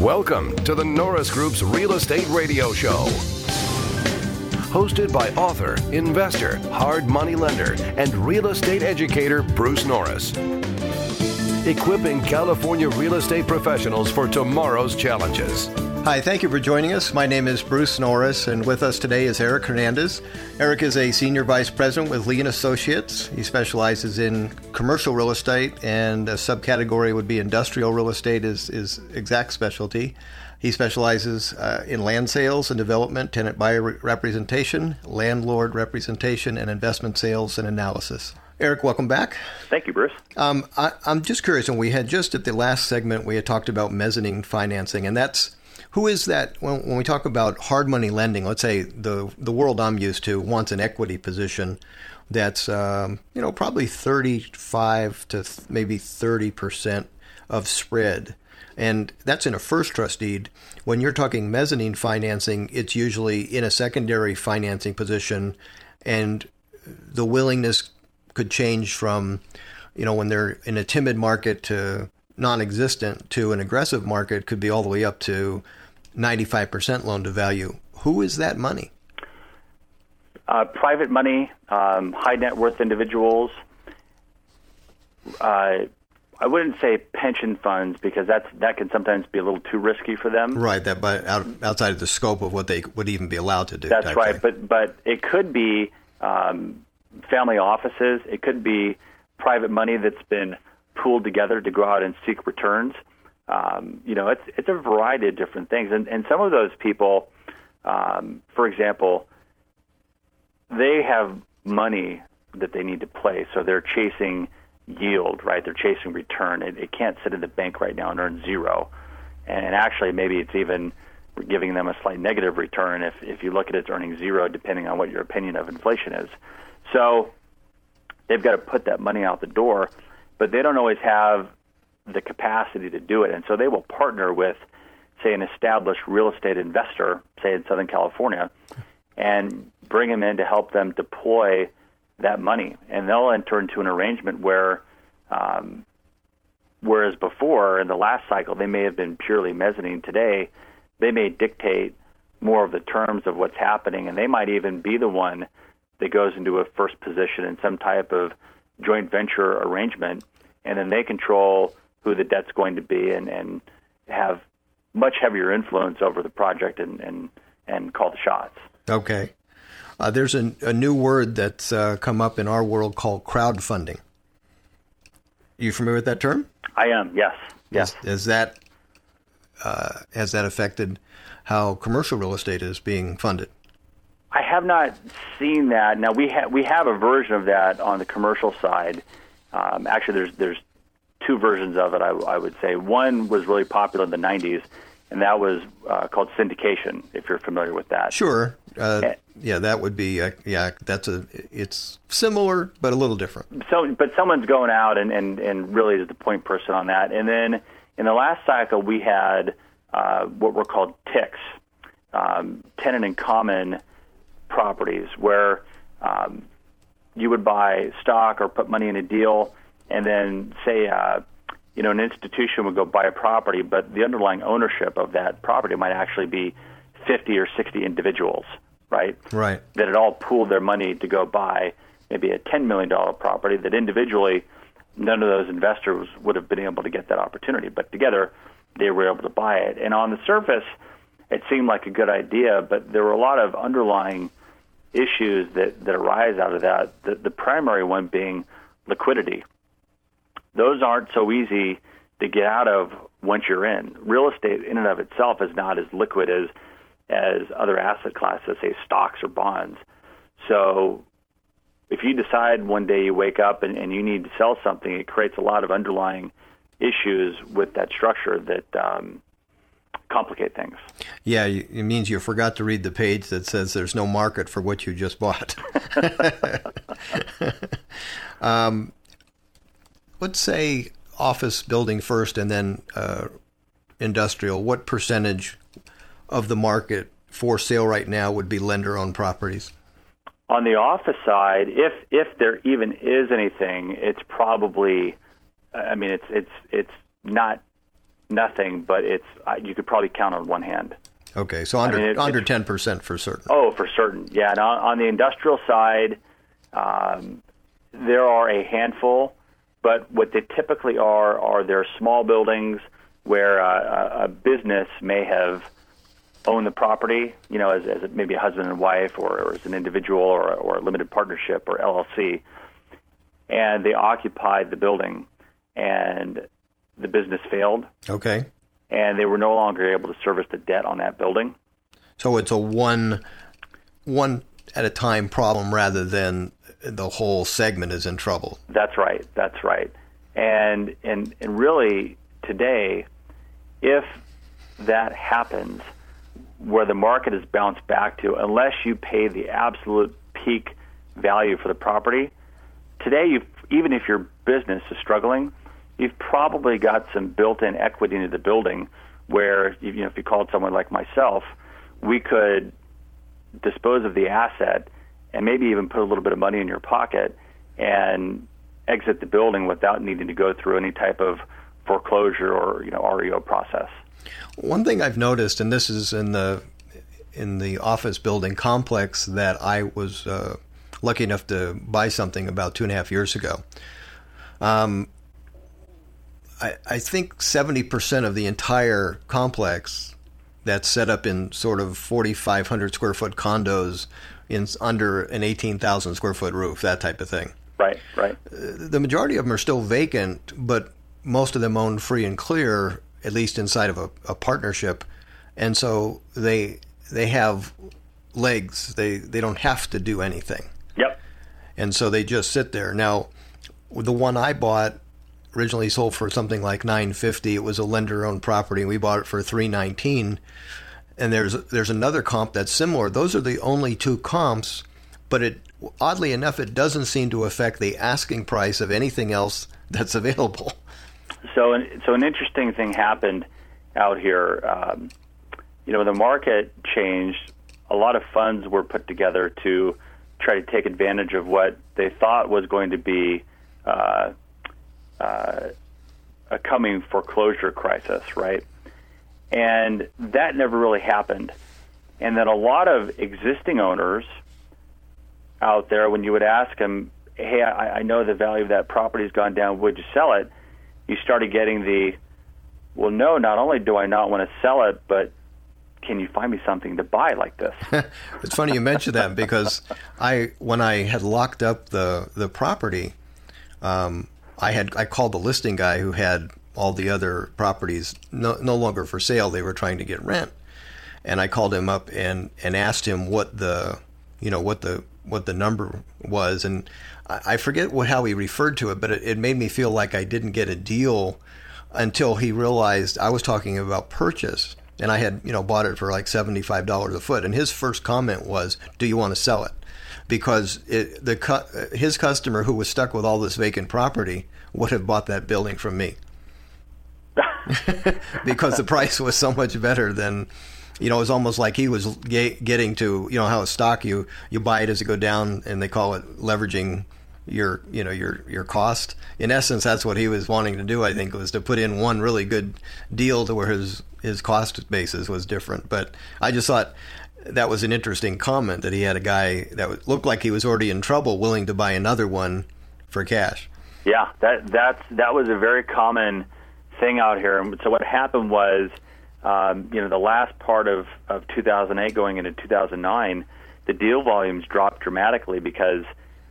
Welcome to the Norris Group's Real Estate Radio Show. Hosted by author, investor, hard money lender, and real estate educator Bruce Norris. Equipping California real estate professionals for tomorrow's challenges. Hi, thank you for joining us. My name is Bruce Norris, and with us today is Eric Hernandez. Eric is a senior vice president with Lee & Associates. He specializes in commercial real estate, and a subcategory would be industrial real estate is exact specialty. He specializes in land sales and development, tenant buyer representation, landlord representation, and investment sales and analysis. Eric, welcome back. Thank you, Bruce. I'm just curious, and we had just at the last segment, we had talked about mezzanine financing, and that's who is that when we talk about hard money lending? Let's say the world I'm used to wants an equity position that's probably 35 to maybe 30% of spread, and that's in a first trust deed. When you're talking mezzanine financing, it's usually in a secondary financing position, and the willingness could change from when they're in a timid market to non-existent to an aggressive market, could be all the way up to 95% loan to value. Who is that money? Private money, high net worth individuals. I wouldn't say pension funds because that can sometimes be a little too risky for them. Right, that outside of the scope of what they would even be allowed to do. That's right, but it could be family offices. It could be private money that's been pooled together to go out and seek returns. It's a variety of different things. And some of those people, for example, they have money that they need to play, so they're chasing yield, right? They're chasing return. It can't sit in the bank right now and earn zero. And actually, maybe it's even giving them a slight negative return if you look at it earning zero, depending on what your opinion of inflation is. So they've got to put that money out the door, but they don't always have the capacity to do it. And so they will partner with, say, an established real estate investor, say in Southern California, and bring them in to help them deploy that money. And they'll enter into an arrangement where, whereas before, in the last cycle, they may have been purely mezzanine. Today, they may dictate more of the terms of what's happening, and they might even be the one that goes into a first position in some type of joint venture arrangement, and then they control who the debt's going to be and have much heavier influence over the project and call the shots. Okay. There's a new word that's come up in our world called crowdfunding. You familiar with that term? I am, yes. Yes. Has that affected how commercial real estate is being funded? I have not seen that. Now, we have a version of that on the commercial side. Actually, there's two versions of it, I would say. One was really popular in the 90s, and that was called syndication, if you're familiar with that. Sure. That would be, it's similar, but a little different. But someone's going out and really is the point person on that. And then in the last cycle, we had what were called TICs, tenant in common properties, where you would buy stock or put money in a deal, and then say, an institution would go buy a property, but the underlying ownership of that property might actually be 50 or 60 individuals, right? Right. That had all pooled their money to go buy maybe a $10 million property that individually none of those investors would have been able to get that opportunity, but together they were able to buy it. And on the surface, it seemed like a good idea, but there were a lot of underlying issues that arise out of that, the primary one being liquidity. Those aren't so easy to get out of once you're in. Real estate in and of itself is not as liquid as other asset classes, say stocks or bonds. So if you decide one day you wake up and you need to sell something, it creates a lot of underlying issues with that structure that complicate things. Yeah, it means you forgot to read the page that says there's no market for what you just bought. Let's say office building first and then industrial. What percentage of the market for sale right now would be lender-owned properties? On the office side, if there even is anything, it's probably, it's not nothing, but you could probably count on one hand. Okay, so under 10% for certain. Oh, for certain, yeah. And on the industrial side, there are a handful, but what they typically are there small buildings where a business may have owned the property, as maybe a husband and wife, or as an individual, or a limited partnership or LLC, and they occupied the building, and the business failed. Okay. And they were no longer able to service the debt on that building. So it's a one at a time problem rather than the whole segment is in trouble. That's right. And really today, if that happens, where the market is bounced back to, unless you pay the absolute peak value for the property, today even if your business is struggling, you've probably got some built-in equity into the building where, if you called someone like myself, we could dispose of the asset and maybe even put a little bit of money in your pocket and exit the building without needing to go through any type of foreclosure or REO process. One thing I've noticed, and this is in the office building complex that I was lucky enough to buy something about 2.5 years ago. I think 70% of the entire complex that's set up in sort of 4,500 square foot condos in under an 18,000 square foot roof, that type of thing. Right. The majority of them are still vacant, but most of them owned free and clear, at least inside of a partnership. And so they have legs. They don't have to do anything. Yep. And so they just sit there. Now, the one I bought originally sold for something like $950. It was a lender-owned property, and we bought it for $319. And there's another comp that's similar. Those are the only two comps, but oddly enough, it doesn't seem to affect the asking price of anything else that's available. So an interesting thing happened out here. The market changed. A lot of funds were put together to try to take advantage of what they thought was going to be a coming foreclosure crisis, right? And that never really happened. And then a lot of existing owners out there, when you would ask them, hey, I know the value of that property has gone down, would you sell it? You started getting well, no, not only do I not want to sell it, but can you find me something to buy like this? It's funny you mentioned that because when I had locked up the property, I called the listing guy who had all the other properties no longer for sale. They were trying to get rent, and I called him up and asked him what the number was, and I forget how he referred to it, but it made me feel like I didn't get a deal until he realized I was talking about purchase, and I had bought it for like $75 a foot, and his first comment was, "Do you want to sell it?" Because his customer who was stuck with all this vacant property would have bought that building from me because the price was so much better than. It was almost like he was getting to, how a stock you buy it as it go down, and they call it leveraging your cost. In essence, that's what he was wanting to do. I think was to put in one really good deal to where his cost basis was different. But I just thought that was an interesting comment that he had a guy that looked like he was already in trouble, willing to buy another one for cash. Yeah, that was a very common thing out here. And so what happened was. The last part of 2008 going into 2009, the deal volumes dropped dramatically because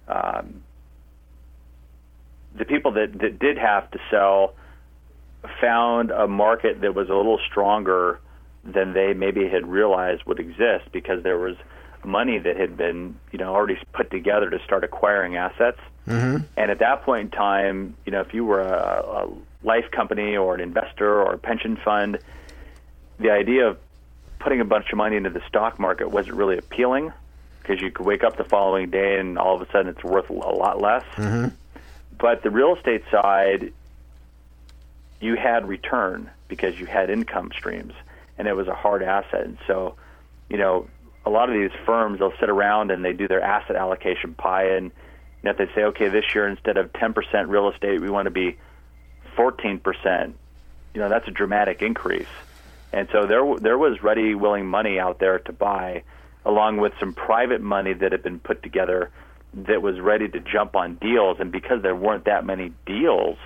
the people that did have to sell found a market that was a little stronger than they maybe had realized would exist because there was money that had been already put together to start acquiring assets. Mm-hmm. And at that point in time, if you were a life company or an investor or a pension fund, the idea of putting a bunch of money into the stock market wasn't really appealing because you could wake up the following day and all of a sudden it's worth a lot less. Mm-hmm. But the real estate side, you had return because you had income streams, and it was a hard asset. And so, a lot of these firms, they'll sit around and they do their asset allocation pie, and if they say, okay, this year instead of 10% real estate, we want to be 14%, that's a dramatic increase. And so there was ready, willing money out there to buy, along with some private money that had been put together that was ready to jump on deals. And because there weren't that many deals,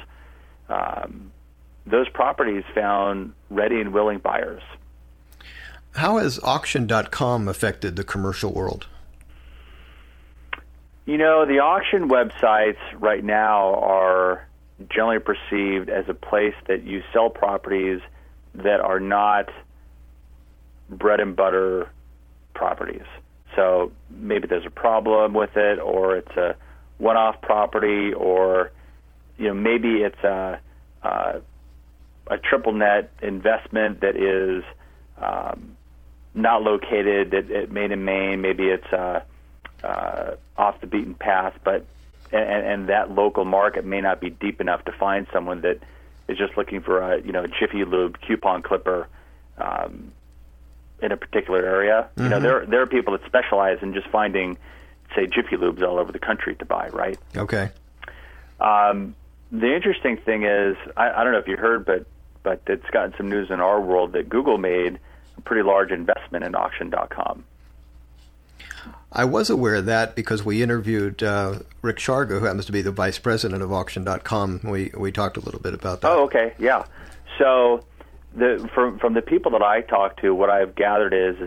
those properties found ready and willing buyers. How has auction.com affected the commercial world? The auction websites right now are generally perceived as a place that you sell properties that are not bread and butter properties. So maybe there's a problem with it, or it's a one-off property, or maybe it's a triple net investment that is not located at Main and Main. Maybe it's off the beaten path, but and that local market may not be deep enough to find someone that is just looking for a Jiffy Lube coupon clipper in a particular area. Mm-hmm. There are people that specialize in just finding, say, Jiffy Lubes all over the country to buy, right? Okay. The interesting thing is, I don't know if you heard, but it's gotten some news in our world that Google made a pretty large investment in auction.com. I was aware of that because we interviewed Rick Sharga, who happens to be the vice president of auction.com. We talked a little bit about that. Oh, okay, yeah. So from the people that I talked to, what I've gathered is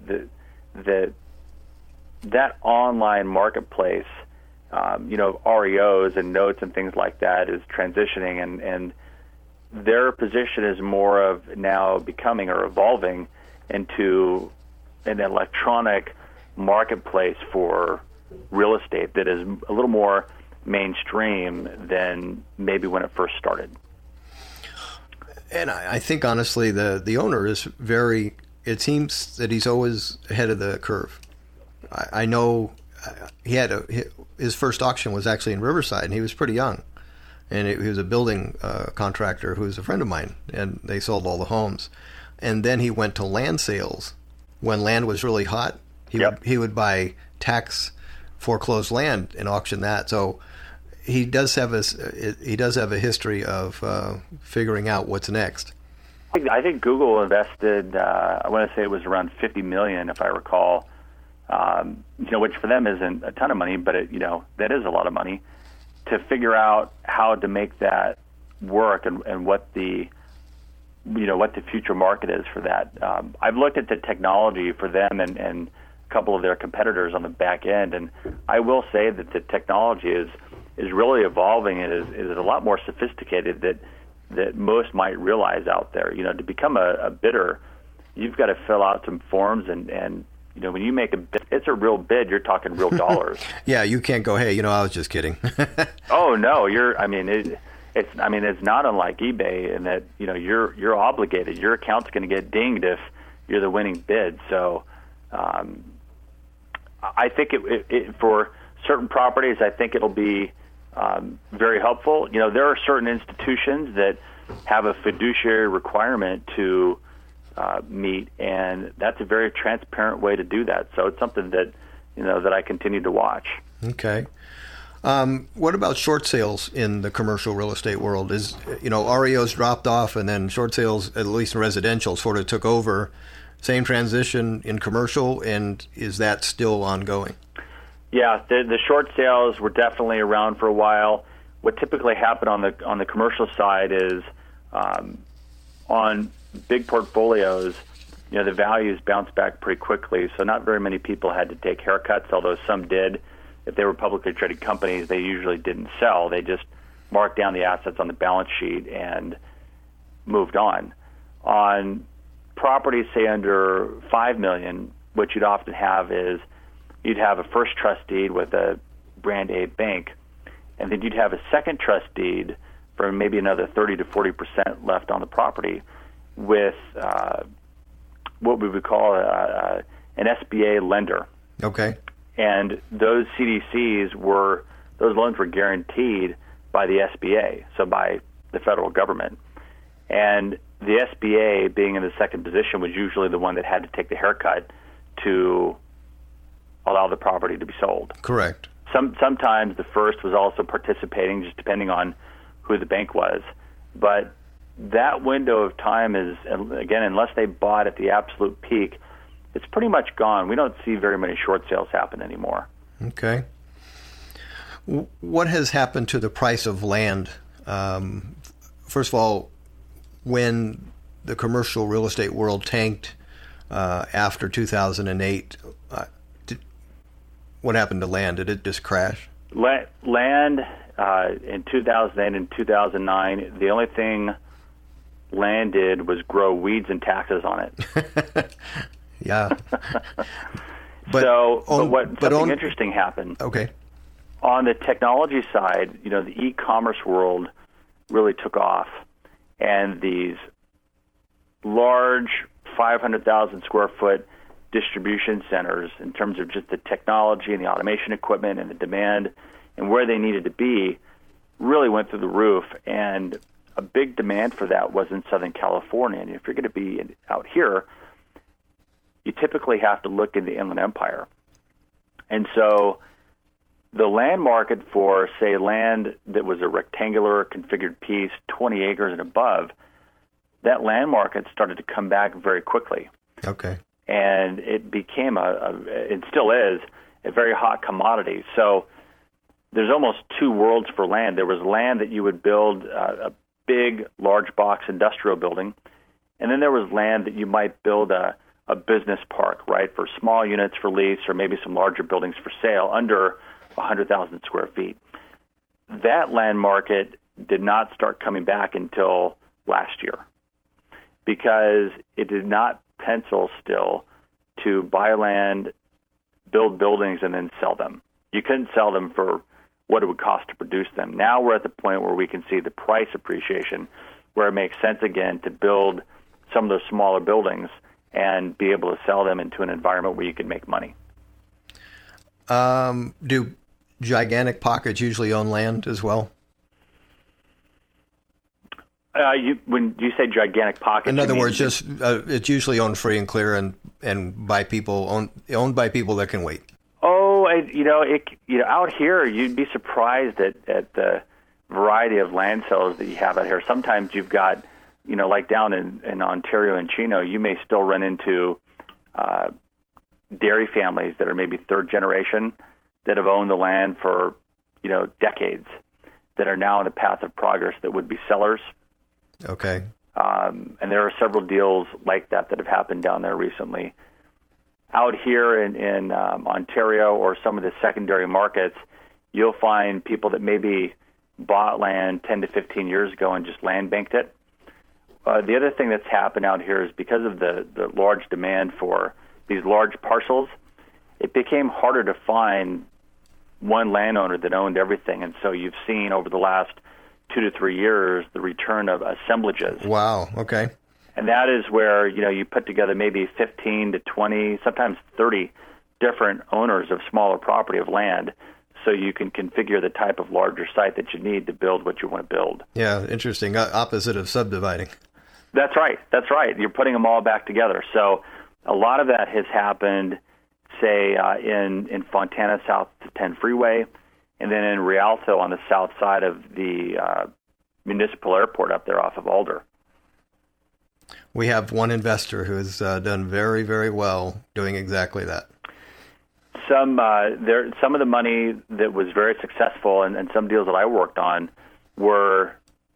that online marketplace, REOs and notes and things like that is transitioning, and their position is more of now becoming or evolving into an electronic marketplace for real estate that is a little more mainstream than maybe when it first started. And I think, honestly, the owner is it seems that he's always ahead of the curve. I know his first auction was actually in Riverside, and he was pretty young. And he was a building contractor who was a friend of mine, and they sold all the homes. And then he went to land sales when land was really hot. He would buy tax foreclosed land and auction that. So he does have a history of figuring out what's next. I think Google invested. I want to say it was around $50 million, if I recall. Which for them isn't a ton of money, but that is a lot of money to figure out how to make that work and what the future market is for that. I've looked at the technology for them and a couple of their competitors on the back end, and I will say that the technology is really evolving and is a lot more sophisticated that most might realize out there. To become a bidder, you've got to fill out some forms, and when you make a bid, it's a real bid. You're talking real dollars. Yeah, you can't go, hey, I was just kidding. Oh no, it's not unlike eBay in that you're obligated. Your account's going to get dinged if you're the winning bid. So I think it for certain properties, I think it'll be very helpful. There are certain institutions that have a fiduciary requirement to meet, and that's a very transparent way to do that. So it's something that that I continue to watch. Okay. What about short sales in the commercial real estate world? Is REOs dropped off, and then short sales, at least in residential, sort of took over. Same transition in commercial, and is that still ongoing? Yeah, the short sales were definitely around for a while. What typically happened on the commercial side is on big portfolios, the values bounced back pretty quickly. So not very many people had to take haircuts, although some did. If they were publicly traded companies, they usually didn't sell. They just marked down the assets on the balance sheet and moved on. On properties, say under $5 million, what you'd often have is you'd have a first trust deed with a brand A bank, and then you'd have a second trust deed for maybe another 30 to 40% left on the property with what we would call an SBA lender. Okay. And those CDCs those loans were guaranteed by the SBA, so by the federal government. And the SBA, being in the second position, was usually the one that had to take the haircut to allow the property to be sold. Correct. Sometimes the first was also participating, just depending on who the bank was. But that window of time is, again, unless they bought at the absolute peak, it's pretty much gone. We don't see very many short sales happen anymore. Okay. What has happened to the price of land? First of all, when the commercial real estate world tanked after 2008, what happened to land? Did it just crash? Land in 2008 and 2009, the only thing land did was grow weeds and taxes on it. Yeah. Something interesting happened. Okay. On the technology side, the e-commerce world really took off, and these large 500,000 square foot distribution centers, in terms of just the technology and the automation equipment and the demand and where they needed to be, really went through the roof. And a big demand for that was in Southern California. And if you're going to be out here, you typically have to look in the Inland Empire. And so the land market for, say, land that was a rectangular configured piece, 20 acres and above, that land market started to come back very quickly. Okay. And it became it still is, a very hot commodity. So there's almost two worlds for land. There was land that you would build a big, large box industrial building, and then there was land that you might build a business park, right, for small units for lease or maybe some larger buildings for sale under 100,000 square feet. That land market did not start coming back until last year because it did not pencil still to buy land, build buildings, and then sell them. You couldn't sell them for what it would cost to produce them. Now we're at the point where we can see the price appreciation, where it makes sense again to build some of those smaller buildings and be able to sell them into an environment where you can make money. Do gigantic pockets usually own land as well? When you say gigantic pockets, in other words, just it's usually owned free and clear and by people owned by people that can wait. Oh, out here you'd be surprised at the variety of land sales that you have out here. Sometimes you've got, like down in Ontario and Chino, you may still run into dairy families that are maybe third generation that have owned the land for decades, that are now in the path of progress that would be sellers. Okay. And there are several deals like that have happened down there recently. Out here in Ontario or some of the secondary markets, you'll find people that maybe bought land 10 to 15 years ago and just land banked it. The other thing that's happened out here is because of the large demand for these large parcels, it became harder to find one landowner that owned everything. And so you've seen over the last 2 to 3 years the return of assemblages. Wow, okay. And that is where, you put together maybe 15 to 20, sometimes 30 different owners of smaller property of land, so you can configure the type of larger site that you need to build what you want to build. Yeah, interesting. Opposite of subdividing. That's right. You're putting them all back together. So a lot of that has happened, say, in Fontana south to 10 Freeway, and then in Rialto on the south side of the municipal airport up there off of Alder. We have one investor who has done very, very well doing exactly that. Some of the money that was very successful, and some deals that I worked on were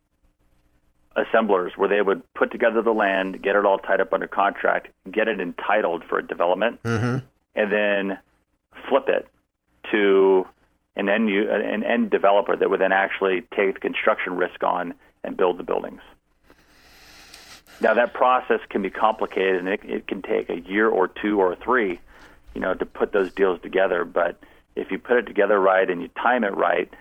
assemblers, where they would put together the land, get it all tied up under contract, get it entitled for a development, and then flip it to an end developer that would then actually take the construction risk on and build the buildings. Now, that process can be complicated, and it can take a year or two or three, to put those deals together. But if you put it together right and you time it right,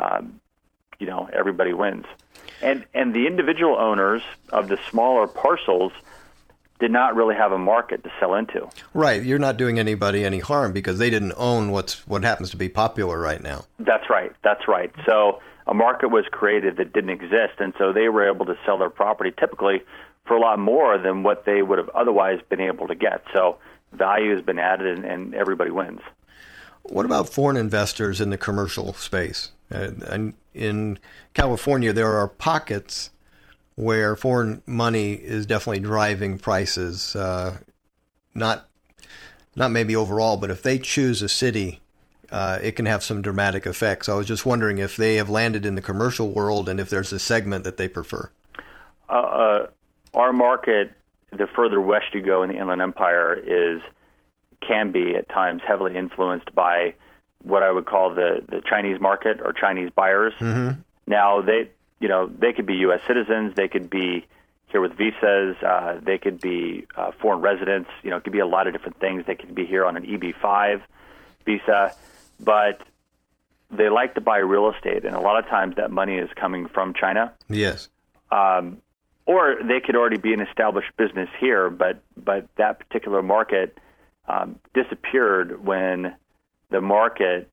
everybody wins. And the individual owners of the smaller parcels did not really have a market to sell into. Right. You're not doing anybody any harm because they didn't own what happens to be popular right now. That's right. So a market was created that didn't exist, and so they were able to sell their property typically for a lot more than what they would have otherwise been able to get. So value has been added, and everybody wins. What about foreign investors in the commercial space? And in California, there are pockets where foreign money is definitely driving prices, not maybe overall, but if they choose a city, it can have some dramatic effects. I was just wondering if they have landed in the commercial world and if there's a segment that they prefer. Our market, the further west you go in the Inland Empire, can be at times heavily influenced by what I would call the Chinese market or Chinese buyers. Mm-hmm. Now, they could be U.S. citizens, they could be here with visas, they could be foreign residents. It could be a lot of different things. They could be here on an EB-5 visa, but they like to buy real estate, and a lot of times that money is coming from China. Yes. Or they could already be an established business here, but that particular market disappeared when the market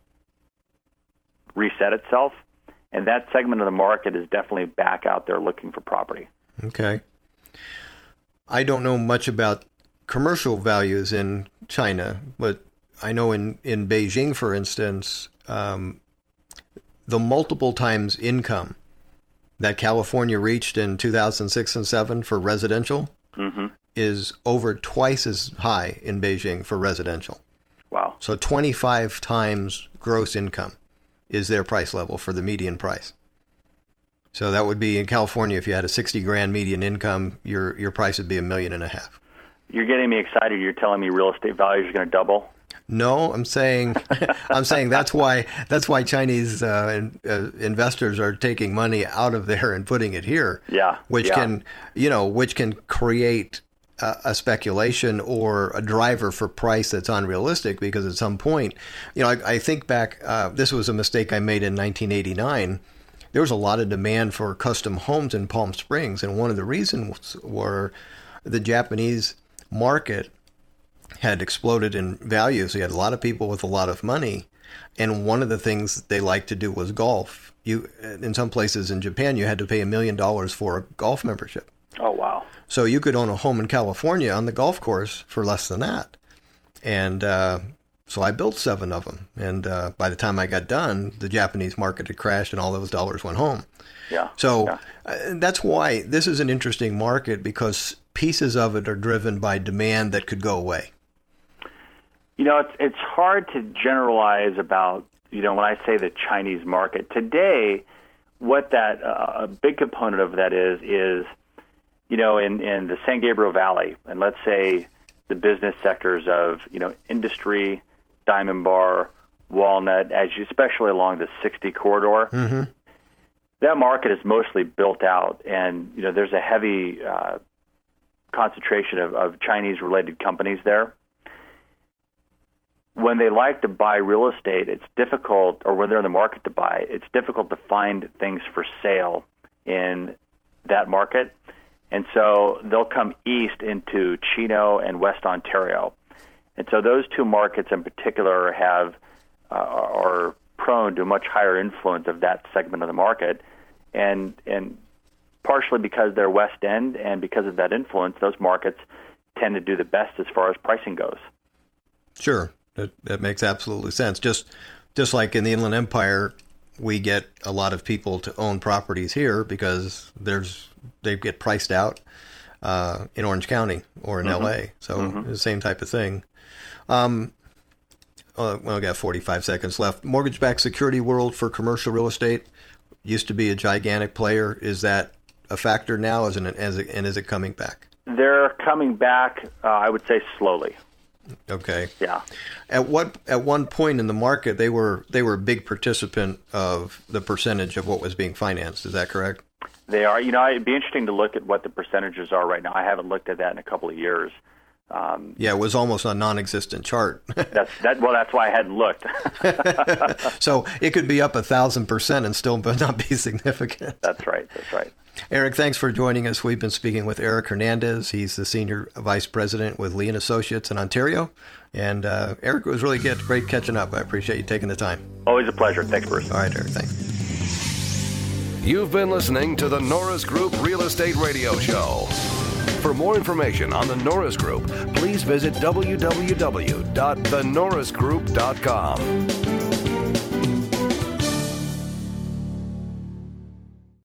reset itself, and that segment of the market is definitely back out there looking for property. Okay. I don't know much about commercial values in China, but I know in Beijing, for instance, the multiple times income that California reached in 2006 and 2007 for residential is over twice as high in Beijing for residential. Wow. So 25 times gross income is their price level for the median price. So that would be in California, if you had a 60 grand median income, your price would be $1.5 million. You're getting me excited. You're telling me real estate values are going to double? No, I'm saying that's why Chinese investors are taking money out of there and putting it here. Yeah. Which can create a speculation or a driver for price that's unrealistic, because at some point, I think back, this was a mistake I made in 1989. There was a lot of demand for custom homes in Palm Springs, and one of the reasons were the Japanese market had exploded in value. So you had a lot of people with a lot of money, and one of the things they liked to do was golf. In some places in Japan, you had to pay $1 million for a golf membership. Oh, wow. So you could own a home in California on the golf course for less than that. And so I built 7 of them. And by the time I got done, the Japanese market had crashed and all those dollars went home. Yeah. So that's why this is an interesting market, because pieces of it are driven by demand that could go away. It's hard to generalize about, when I say the Chinese market. Today, what that a big component of that is in the San Gabriel Valley, and let's say the business sectors of, industry, Diamond Bar, Walnut, especially along the 60 corridor, that market is mostly built out, and, there's a heavy concentration of Chinese-related companies there. When they like to buy real estate, it's difficult, or when they're in the market to buy, it's difficult to find things for sale in that market. And so they'll come east into Chino and West Ontario. And so those two markets in particular are prone to a much higher influence of that segment of the market. And partially because they're West End, and because of that influence, those markets tend to do the best as far as pricing goes. Sure. That makes absolutely sense. Just like in the Inland Empire, we get a lot of people to own properties here because they get priced out in Orange County or in LA. So the same type of thing. I got 45 seconds left. Mortgage-backed security world for commercial real estate used to be a gigantic player. Is that a factor now, and is it coming back? They're coming back, I would say, slowly. Okay. Yeah. At one point in the market, they were a big participant of the percentage of what was being financed. Is that correct? They are. It'd be interesting to look at what the percentages are right now. I haven't looked at that in a couple of years. It was almost a non-existent chart. That's why I hadn't looked. So it could be up 1,000% and still not be significant. That's right. Eric, thanks for joining us. We've been speaking with Eric Hernandez. He's the Senior Vice President with Lee & Associates in Ontario. And Eric, it was really great catching up. I appreciate you taking the time. Always a pleasure. Thanks, Bruce. All right, Eric. Thanks. You've been listening to the Norris Group Real Estate Radio Show. For more information on the Norris Group, please visit www.thenorrisgroup.com.